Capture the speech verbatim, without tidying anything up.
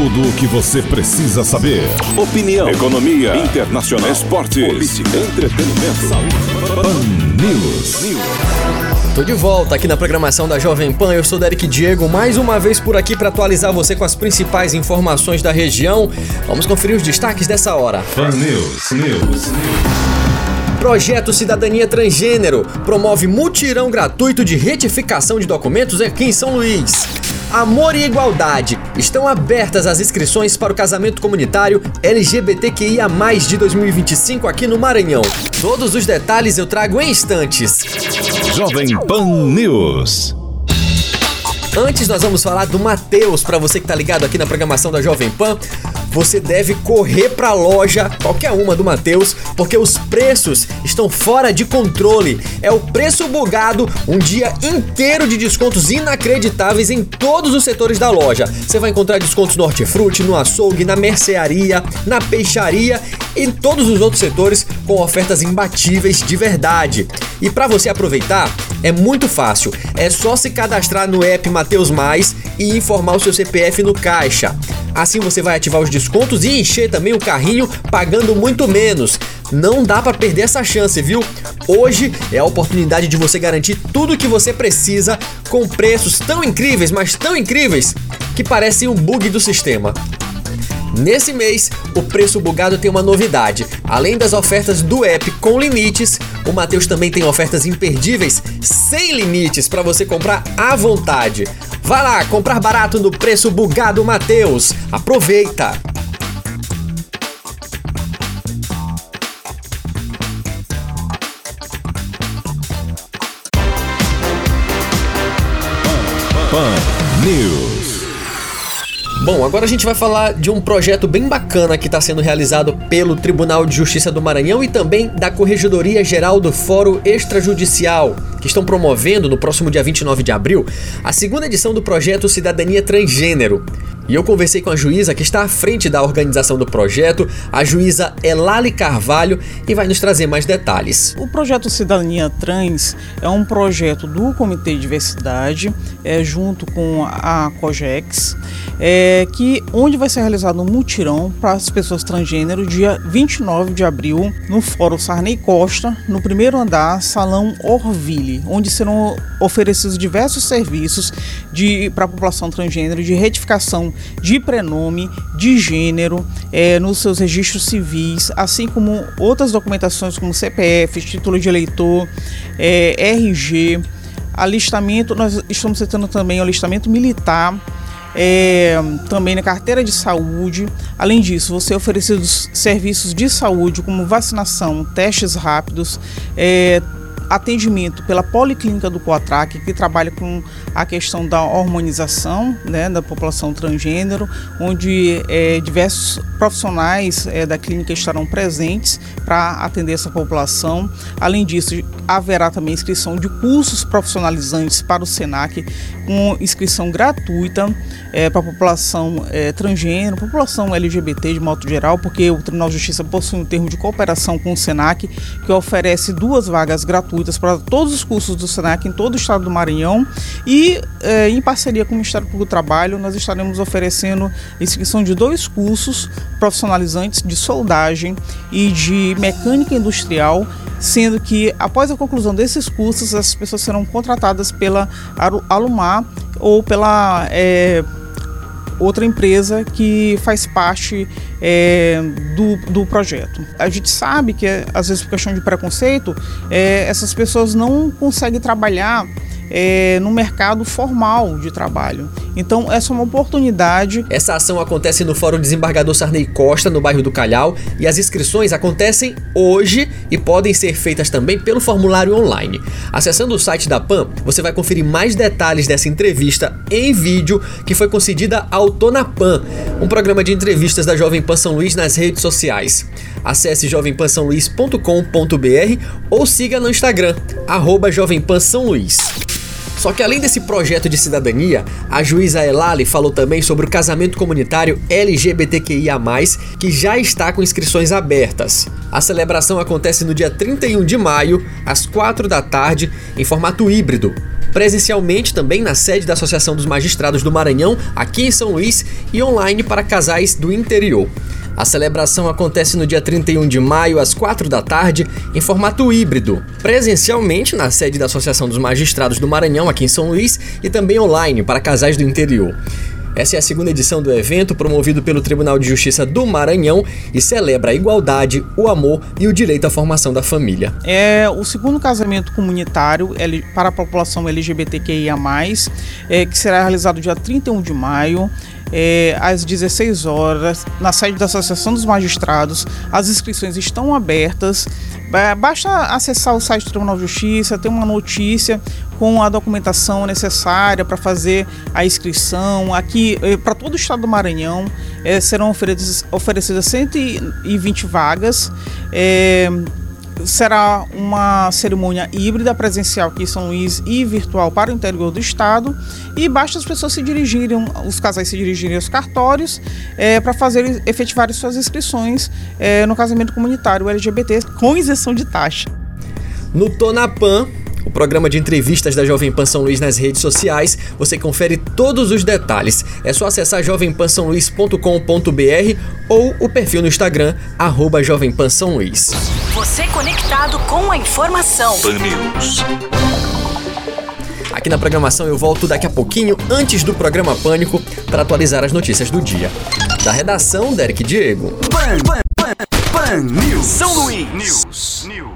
Tudo o que você precisa saber. Opinião, economia, internacional, esportes, política, entretenimento, saúde. Pan News. Tô de volta aqui na programação da Jovem Pan. Eu sou Derek Diego, mais uma vez por aqui para atualizar você com as principais informações da região. Vamos conferir os destaques dessa hora. Pan News. News. Projeto Cidadania Transgênero promove mutirão gratuito de retificação de documentos aqui em São Luís. Amor e Igualdade. Estão abertas as inscrições para o casamento comunitário L G B T Q I A mais, de dois mil e vinte e cinco aqui no Maranhão. Todos os detalhes eu trago em instantes. Jovem Pan News. Antes nós vamos falar do Mateus. Para você que tá ligado aqui na programação da Jovem Pan, você deve correr para a loja, qualquer uma do Mateus, porque os preços estão fora de controle. É o preço bugado, um dia inteiro de descontos inacreditáveis em todos os setores da loja. Você vai encontrar descontos no hortifruti, no açougue, na mercearia, na peixaria e em todos os outros setores com ofertas imbatíveis de verdade. E para você aproveitar, é muito fácil. É só se cadastrar no app Mateus Mais e informar o seu C P F no caixa. Assim você vai ativar os descontos e encher também o carrinho pagando muito menos. Não dá para perder essa chance, viu? Hoje é a oportunidade de você garantir tudo o que você precisa com preços tão incríveis, mas tão incríveis, que parecem um bug do sistema. Nesse mês, o preço bugado tem uma novidade. Além das ofertas do app com limites, o Mateus também tem ofertas imperdíveis sem limites para você comprar à vontade. Vai lá, comprar barato no preço bugado Mateus. Aproveita! Pan News. Bom, agora a gente vai falar de um projeto bem bacana que está sendo realizado pelo Tribunal de Justiça do Maranhão e também da Corregedoria Geral do Fórum Extrajudicial, que estão promovendo no próximo dia vinte e nove de abril a segunda edição do projeto Cidadania Transgênero. E eu conversei com a juíza que está à frente da organização do projeto, a juíza Elali Carvalho, e vai nos trazer mais detalhes. O projeto Cidadania Trans é um projeto do Comitê de Diversidade, é, junto com a COGEX, é, que, onde vai ser realizado um mutirão para as pessoas transgênero, dia vinte e nove de abril, no Fórum Sarney Costa, no primeiro andar, Salão Orville, onde serão oferecidos diversos serviços para a população transgênero de retificação de prenome, de gênero, é, nos seus registros civis, assim como outras documentações como C P F, título de eleitor, é, R G, alistamento, nós estamos citando também o alistamento militar, é, também na carteira de saúde. Além disso, você é oferecido serviços de saúde como vacinação, testes rápidos, é, atendimento pela Policlínica do Coatrac, que trabalha com a questão da hormonização, né, da população transgênero, onde é, diversos profissionais é, da clínica estarão presentes para atender essa população. Além disso, haverá também inscrição de cursos profissionalizantes para o SENAC, com inscrição gratuita é, para a população é, transgênero, população L G B T de modo geral, porque o Tribunal de Justiça possui um termo de cooperação com o SENAC, que oferece duas vagas gratuitas para todos os cursos do SENAC em todo o estado do Maranhão, e é, em parceria com o Ministério Público do Trabalho, nós estaremos oferecendo inscrição de dois cursos profissionalizantes de soldagem e de mecânica industrial, sendo que após a conclusão desses cursos, as pessoas serão contratadas pela Alumar ou pela é, outra empresa que faz parte é, do, do projeto. A gente sabe que, às vezes, por questão de preconceito, é, essas pessoas não conseguem trabalhar É, no mercado formal de trabalho. Então, essa é uma oportunidade. Essa ação acontece no Fórum Desembargador Sarney Costa, no bairro do Calhau, e as inscrições acontecem hoje e podem ser feitas também pelo formulário online. Acessando o site da Pan, você vai conferir mais detalhes dessa entrevista em vídeo que foi concedida ao Tô na Pan, um programa de entrevistas da Jovem Pan São Luís nas redes sociais. Acesse jovem pan são luís ponto com ponto b r ou siga no Instagram, arroba Jovem Pan São Luís. Só que além desse projeto de cidadania, a juíza Elali falou também sobre o casamento comunitário L G B T Q I A mais, que já está com inscrições abertas. A celebração acontece no dia trinta e um de maio, às quatro da tarde, em formato híbrido. presencialmente também na sede da Associação dos Magistrados do Maranhão, aqui em São Luís, e online para casais do interior. A celebração acontece no dia trinta e um de maio, às quatro da tarde, em formato híbrido, presencialmente na sede da Associação dos Magistrados do Maranhão, aqui em São Luís, e também online para casais do interior. Essa é a segunda edição do evento, promovido pelo Tribunal de Justiça do Maranhão, e celebra a igualdade, o amor e o direito à formação da família. É o segundo casamento comunitário para a população L G B T Q I A mais, é, que será realizado dia trinta e um de maio. É, às dezesseis horas, na sede da Associação dos Magistrados. As inscrições estão abertas. Basta acessar o site do Tribunal de Justiça, ter uma notícia com a documentação necessária para fazer a inscrição. Aqui, para todo o estado do Maranhão, é, serão oferecidas, oferecidas cento e vinte vagas. É, Será uma cerimônia híbrida, presencial aqui em São Luís e virtual para o interior do estado. E basta as pessoas se dirigirem, os casais se dirigirem aos cartórios é, para fazer, efetivarem suas inscrições é, no casamento comunitário L G B T com isenção de taxa. No Tonapan, o programa de entrevistas da Jovem Pan São Luís nas redes sociais, você confere todos os detalhes. É só acessar jovem pan são luís ponto com ponto b r ou o perfil no Instagram, arroba Jovem Pan São Luís. Você conectado com a informação. Pan News. Aqui na programação eu volto daqui a pouquinho, antes do programa Pânico, para atualizar as notícias do dia. Da redação, Derek Diego. Pan, Pan, Pan, Pan News. São Luís. News. News.